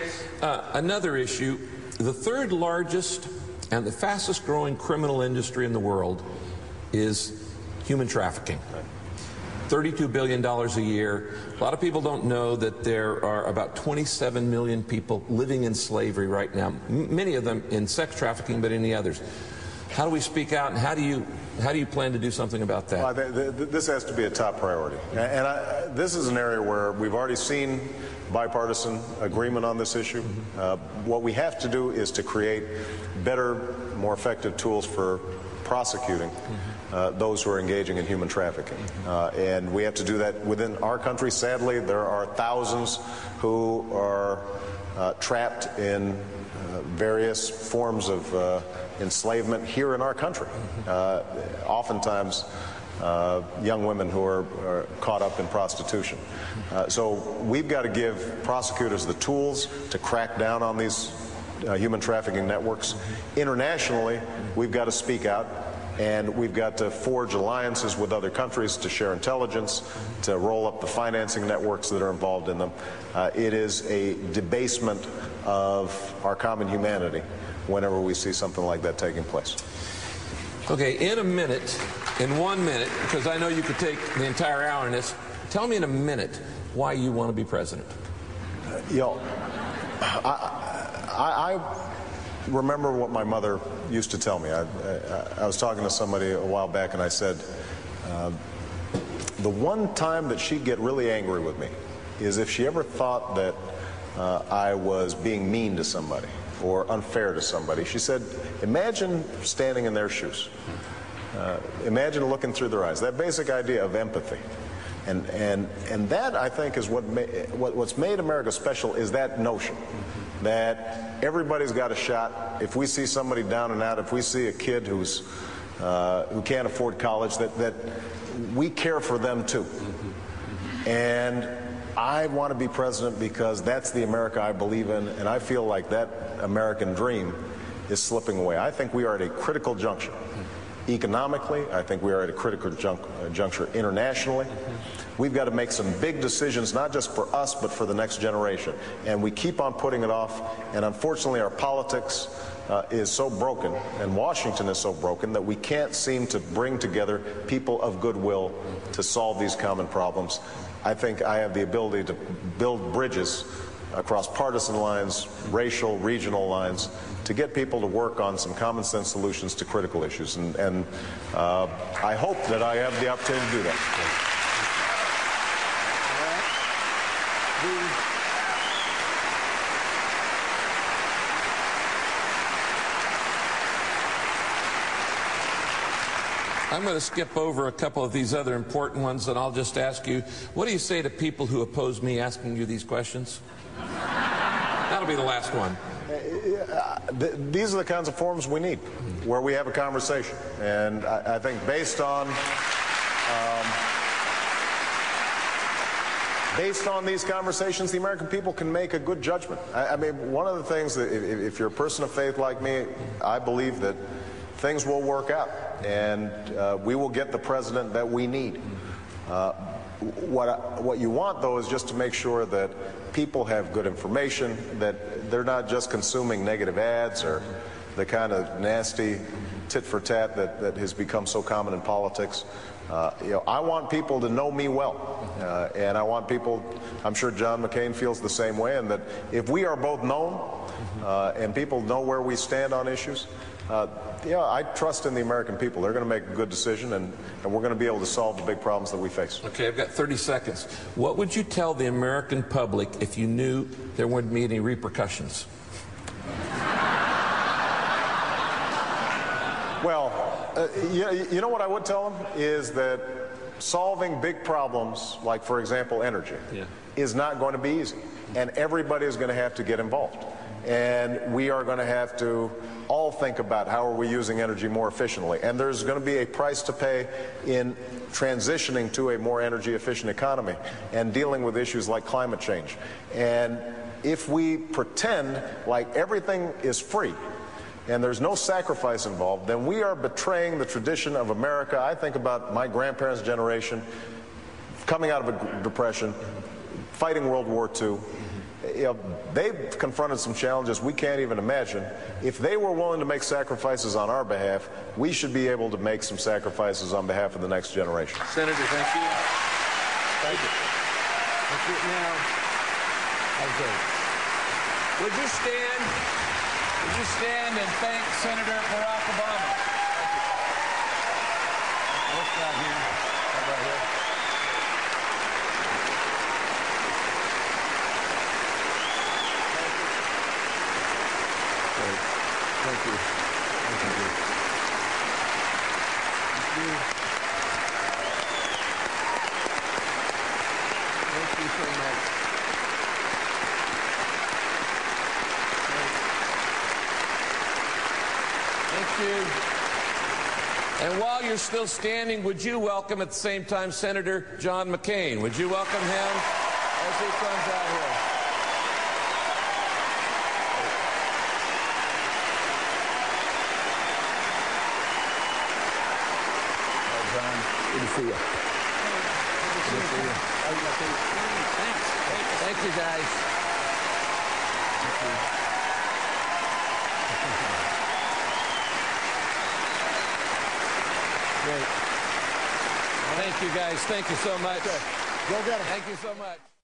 Another issue, the third largest and the fastest growing criminal industry in the world is human trafficking. $32 billion a year. A lot of people don't know that there are about 27 million people living in slavery right now, many of them in sex trafficking, but any others. How do we speak out, and how do you plan to do something about that? Well, this has to be a top priority. And this is an area where we've already seen bipartisan agreement on this issue. What we have to do is to create better, more effective tools for prosecuting those who are engaging in human trafficking. And we have to do that within our country. Sadly, there are thousands who are trapped in various forms of enslavement here in our country. Oftentimes, young women who are caught up in prostitution. So we've got to give prosecutors the tools to crack down on these human trafficking networks. Internationally, we've got to speak out, and we've got to forge alliances with other countries to share intelligence, to roll up the financing networks that are involved in them. It is a debasement of our common humanity whenever we see something like that taking place. Okay, in 1 minute, because I know you could take the entire hour in this, tell me in a minute why you want to be president. I remember what my mother used to tell me. I was talking to somebody a while back, and I said, the one time that she'd get really angry with me is if she ever thought that I was being mean to somebody or unfair to somebody. She said, imagine standing in their shoes. Imagine looking through their eyes. That basic idea of empathy. And that, I think, is what's made America special, is that notion that everybody's got a shot. If we see somebody down and out, if we see a kid who can't afford college, that we care for them too. And I want to be president because that's the America I believe in, and I feel like that American dream is slipping away. I think we are at a critical juncture. Economically, I think we are at a critical juncture internationally. We've got to make some big decisions, not just for us, but for the next generation. And we keep on putting it off, and unfortunately our politics is so broken, and Washington is so broken, that we can't seem to bring together people of goodwill to solve these common problems. I think I have the ability to build bridges across partisan lines, racial, regional lines, to get people to work on some common sense solutions to critical issues. And I hope that I have the opportunity to do that. I'm going to skip over a couple of these other important ones, and I'll just ask you, what do you say to people who oppose me asking you these questions? That'll be the last one. These are the kinds of forums we need, where we have a conversation. And I think based on these conversations, the American people can make a good judgment. I mean, one of the things that if you're a person of faith like me, I believe that things will work out, and we will get the president that we need. What you want, though, is just to make sure that people have good information, that they're not just consuming negative ads or the kind of nasty tit-for-tat that has become so common in politics. I want people to know me well, and I want people, I'm sure John McCain feels the same way, and that if we are both known and people know where we stand on issues, I trust in the American people. They're going to make a good decision, and we're going to be able to solve the big problems that we face. Okay, I've got 30 seconds. What would you tell the American public if you knew there wouldn't be any repercussions? Well, you know what I would tell them is that solving big problems, like, for example, energy, is not going to be easy, and everybody is going to have to get involved. And we are going to have to all think about how are we using energy more efficiently. And there's going to be a price to pay in transitioning to a more energy efficient economy and dealing with issues like climate change. And if we pretend like everything is free and there's no sacrifice involved, then we are betraying the tradition of America. I think about my grandparents' generation coming out of a depression, fighting World War II. they've confronted some challenges we can't even imagine. If they were willing to make sacrifices on our behalf, we should be able to make some sacrifices on behalf of the next generation. Senator, thank you. Thank you. Now, okay. Would you stand? Would you stand and thank Senator Barack Obama? What's that here? How about here? Thank you. Thank you. Thank you so much. Thank you. And while you're still standing, would you welcome at the same time Senator John McCain? Would you welcome him as he comes out here? Good to see you. Good to see you. Thanks. Thank you, guys. Thank you. Great. Thank you, guys. Thank you so much. Go get 'em. Thank you so much.